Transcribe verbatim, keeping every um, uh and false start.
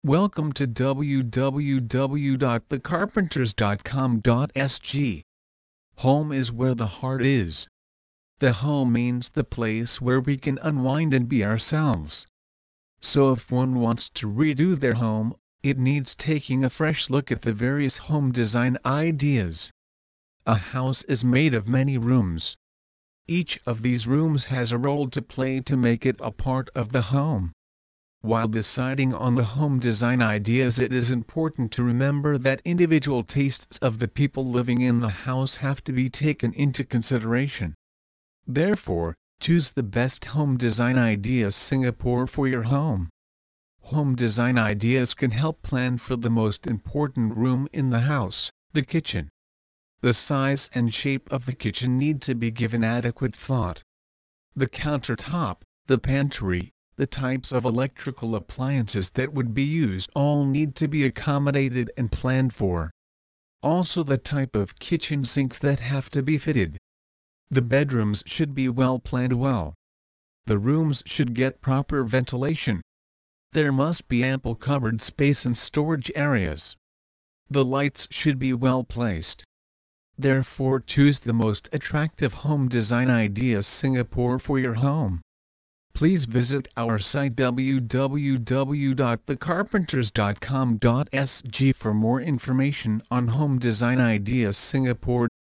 Welcome to w w w dot the carpenters dot com dot s g. Home is where the heart is. The home means the place where we can unwind and be ourselves. So if one wants to redo their home, it needs taking a fresh look at the various home design ideas. A house is made of many rooms. Each of these rooms has a role to play to make it a part of the home. While deciding on the home design ideas, it is important to remember that individual tastes of the people living in the house have to be taken into consideration. Therefore, choose the best home design ideas Singapore for your home. Home design ideas can help plan for the most important room in the house, the kitchen. The size and shape of the kitchen need to be given adequate thought. The countertop, the pantry, the types of electrical appliances that would be used all need to be accommodated and planned for. Also the type of kitchen sinks that have to be fitted. The bedrooms should be well planned well. The rooms should get proper ventilation. There must be ample cupboard space and storage areas. The lights should be well placed. Therefore, choose the most attractive home design ideas Singapore for your home. Please visit our site w w w dot the carpenters dot com dot s g for more information on home design ideas Singapore.